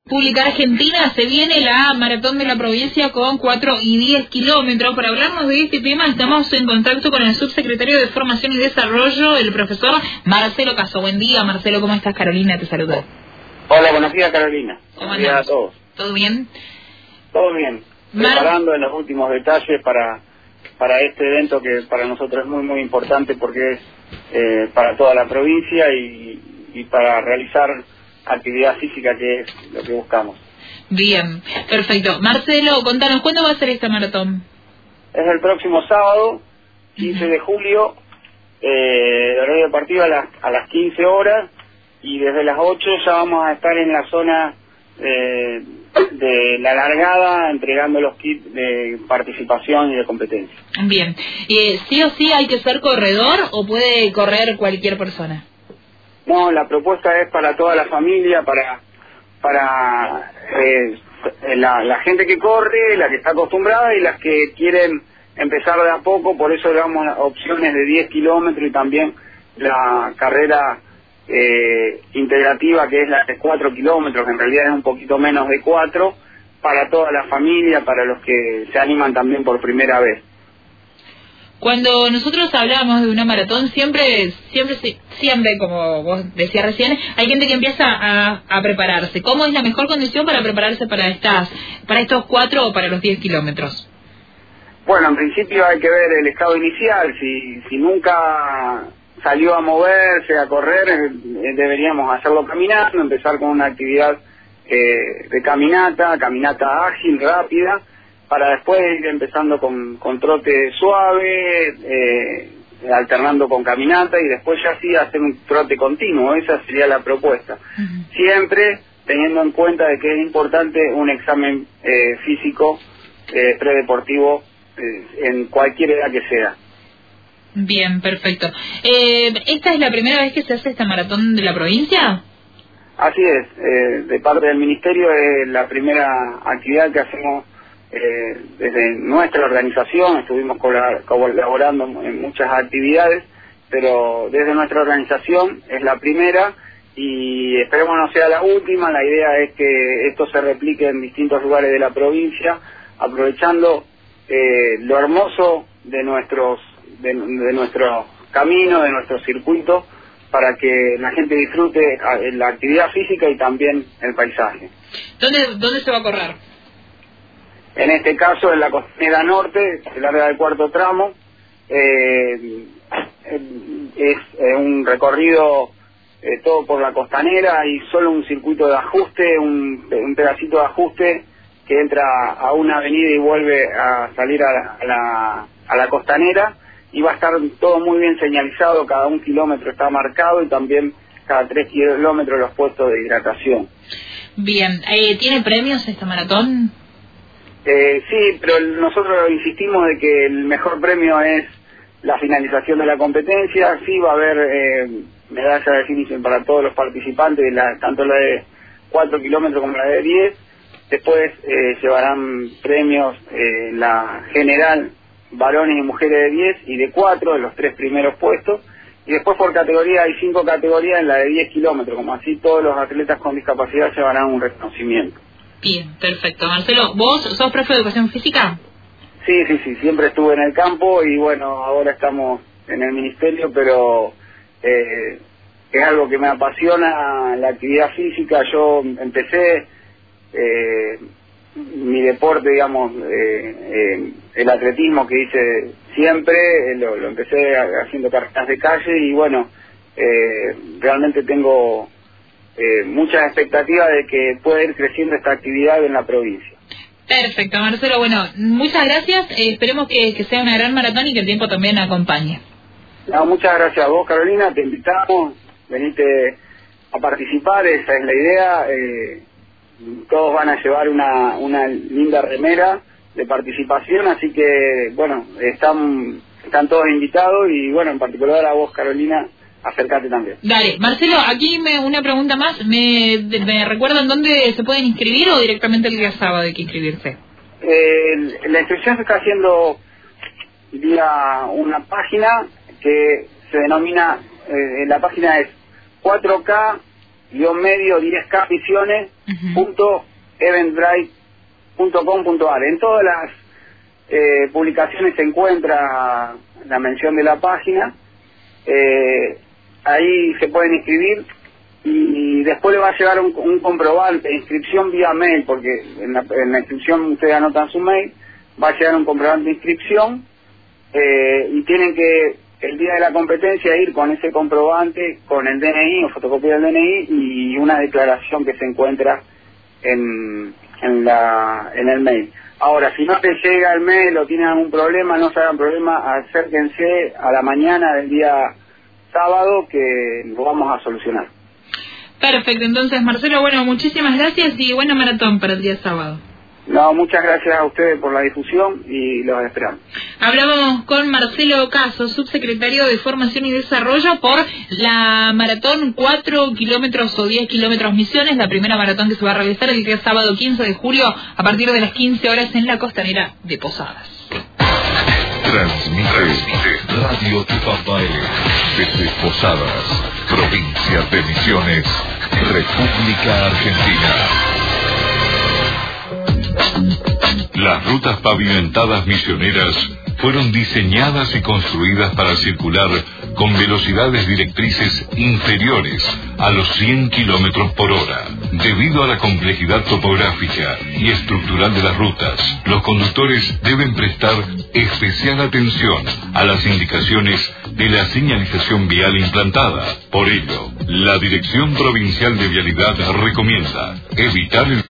República Argentina se viene la Maratón de la Provincia con 4 y 10 kilómetros. Para hablarnos de este tema estamos en contacto con el subsecretario de Formación y Desarrollo, el profesor Marcelo Caso. Buen día, Marcelo, ¿cómo estás? Carolina te saluda. Hola, buenos días, Carolina. Buenos días a todos. ¿Todo bien? Todo bien. Preparando en los últimos detalles para este evento que para nosotros es muy importante porque es para toda la provincia y para realizar actividad física, que es lo que buscamos. Bien, perfecto. Marcelo, contanos, ¿cuándo va a ser esta maratón? Es el próximo sábado, 15 de julio, el horario de partido a las 15 horas, y desde las 8 ya vamos a estar en la zona de la largada, entregando los kits de participación y de competencia. Bien, ¿sí o sí hay que ser corredor o puede correr cualquier persona? No, la propuesta es para toda la familia, para la gente que corre, la que está acostumbrada y las que quieren empezar de a poco. Por eso le damos opciones de 10 kilómetros y también la carrera integrativa, que es la de 4 kilómetros, que en realidad es un poquito menos de 4, para toda la familia, para los que se animan también por primera vez. Cuando nosotros hablamos de una maratón, siempre, como vos decías recién, hay gente que empieza a prepararse. ¿Cómo es la mejor condición para prepararse para estos 4 o para los 10 kilómetros? Bueno, en principio hay que ver el estado inicial. Si nunca salió a moverse, a correr, deberíamos hacerlo caminando, empezar con una actividad de caminata ágil, rápida, para después ir empezando con trote suave, alternando con caminata, y después ya sí hacer un trote continuo. Esa sería la propuesta. Siempre teniendo en cuenta de que es importante un examen físico predeportivo en cualquier edad que sea. Bien, perfecto. ¿Esta es la primera vez que se hace esta maratón de la provincia? Así es, de parte del Ministerio es la primera actividad que hacemos desde nuestra organización. Estuvimos colaborando en muchas actividades, pero desde nuestra organización es la primera y esperemos no sea la última. La idea es que esto se replique en distintos lugares de la provincia, aprovechando lo hermoso de nuestro camino, de nuestro circuito, para que la gente disfrute la actividad física y también el paisaje. ¿Dónde se va a correr? En este caso en la Costanera Norte, el área del cuarto tramo. Es un recorrido todo por la costanera y solo un circuito de ajuste, un pedacito de ajuste que entra a una avenida y vuelve a salir a la costanera, y va a estar todo muy bien señalizado. Cada 1 kilómetro está marcado y también cada 3 kilómetros los puestos de hidratación. Bien, ¿tiene premios esta maratón? Sí, pero nosotros insistimos de que el mejor premio es la finalización de la competencia. Sí va a haber medalla de finishing para todos los participantes, tanto la de 4 kilómetros como la de 10. Después llevarán premios la general, varones y mujeres de 10 y de 4, de los 3 primeros puestos. Y después por categoría hay 5 categorías en la de 10 kilómetros, como así todos los atletas con discapacidad llevarán un reconocimiento. Bien, perfecto. Marcelo, ¿vos sos profe de educación física? Sí, siempre estuve en el campo y bueno, ahora estamos en el ministerio, pero es algo que me apasiona, la actividad física. Yo empecé mi deporte, digamos, el atletismo que hice siempre, lo empecé haciendo carreras de calle y bueno, realmente tengo muchas expectativas de que pueda ir creciendo esta actividad en la provincia. Perfecto, Marcelo. Bueno, muchas gracias. Esperemos que sea una gran maratón y que el tiempo también acompañe. No, muchas gracias a vos, Carolina. Te invitamos, venite a participar, esa es la idea. Todos van a llevar una linda remera de participación, así que, bueno, están todos invitados y, bueno, en particular a vos, Carolina, acércate también. Dale, Marcelo, aquí una pregunta más. ¿Me recuerdan dónde se pueden inscribir o directamente el día sábado hay que inscribirse? La inscripción se está haciendo vía una página que se denomina, la página es 4K-medio 10K Misiones www.eventbrite.com.ar. En todas las publicaciones se encuentra la mención de la página. Ahí se pueden inscribir y después le va a llegar un comprobante de inscripción vía mail, porque en la inscripción ustedes anotan su mail, va a llegar un comprobante de inscripción y tienen que el día de la competencia ir con ese comprobante, con el DNI o fotocopia del DNI y una declaración que se encuentra en el mail. Ahora, si no te llega el mail o tienen algún problema, no se hagan problema, acérquense a la mañana del día sábado que lo vamos a solucionar. Perfecto, entonces Marcelo, bueno, muchísimas gracias y buena maratón para el día sábado. No, muchas gracias a ustedes por la difusión y los esperamos. Hablábamos con Marcelo Caso, subsecretario de Formación y Desarrollo, por la maratón 4 kilómetros o 10 kilómetros Misiones, la primera maratón que se va a realizar el día sábado 15 de julio a partir de las 15 horas en la costanera de Posadas. Transmite Radio Tupapae desde Posadas, provincia de Misiones, República Argentina. Las rutas pavimentadas misioneras fueron diseñadas y construidas para circular con velocidades directrices inferiores a los 100 kilómetros por hora. Debido a la complejidad topográfica y estructural de las rutas, los conductores deben prestar especial atención a las indicaciones de la señalización vial implantada. Por ello, la Dirección Provincial de Vialidad recomienda evitar el